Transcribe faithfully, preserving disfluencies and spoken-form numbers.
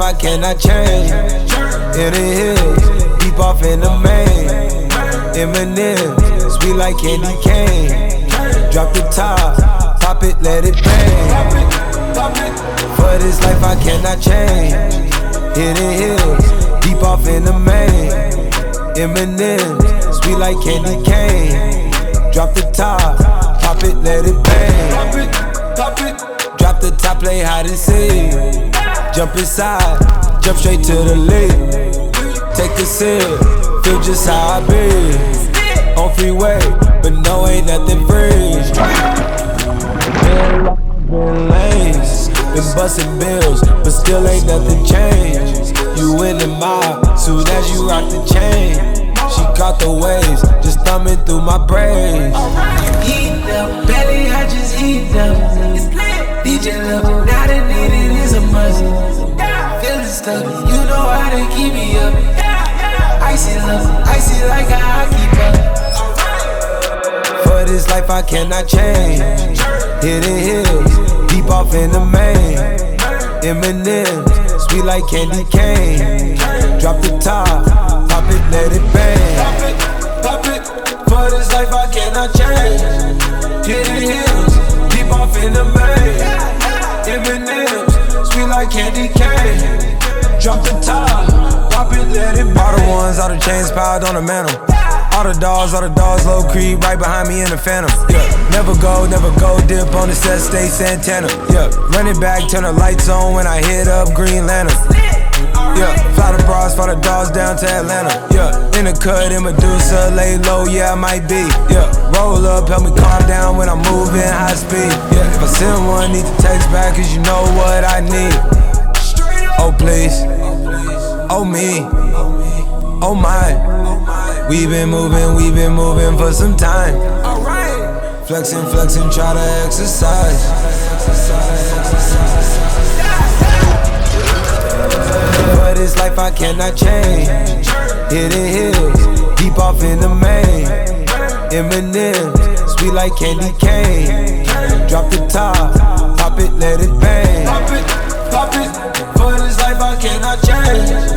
I cannot change. In the hills, deep off in the main. Eminem, sweet like candy cane. Drop the top, pop it, let it bang. For this life I cannot change. Hidden hills, deep off in the main. Eminem, sweet like candy cane. Drop the top, pop it, let it bang. Drop the top, play hide and seek. Jump inside, jump straight to the lead. Take a sip, feel just how I be. On freeway, but no, ain't nothing free. Been lanes, been busting bills, but still ain't nothing changed. You in the mob, soon as you rock the chain. She caught the waves, just thumbing through my brains. Heat up, belly, I just heat up. D J level, now the needed is a must. Feeling stuck, you know how to keep me up. Icy love, icy like how I keep up. For this life I cannot change. Hidden hills, deep off in the main. Eminem, sweet like candy cane. Drop the top, pop it, let it bang. Pop it, pop it. For this life I cannot change. Hidden hills, deep off in the main. Eminem, sweet like candy cane. Drop the top, pop it, let it bang. All the ones, all the chains piled on the mantle. All the dogs, all the dogs, low creep, right behind me in the phantom. Yeah, never go, never go, dip on the set, stay Santana. Yeah, run it back, turn the lights on when I hit up Green Lantern. Yeah, fly the bras, fly the dogs down to Atlanta. Yeah, in the cut, in Medusa, lay low, yeah, I might be. Yeah, roll up, help me calm down when I'm moving high speed. Yeah, if I send one, need to text back, cause you know what I need. Oh, please, oh, me, oh, my. We been moving, we been moving for some time. Alright. Flexing, flexing, try to exercise. For this life I cannot change. Hidden hills, deep off in the main. Eminem, sweet like candy cane. Drop the top, pop it, let it bang. Pop it, pop it. For this life I cannot change.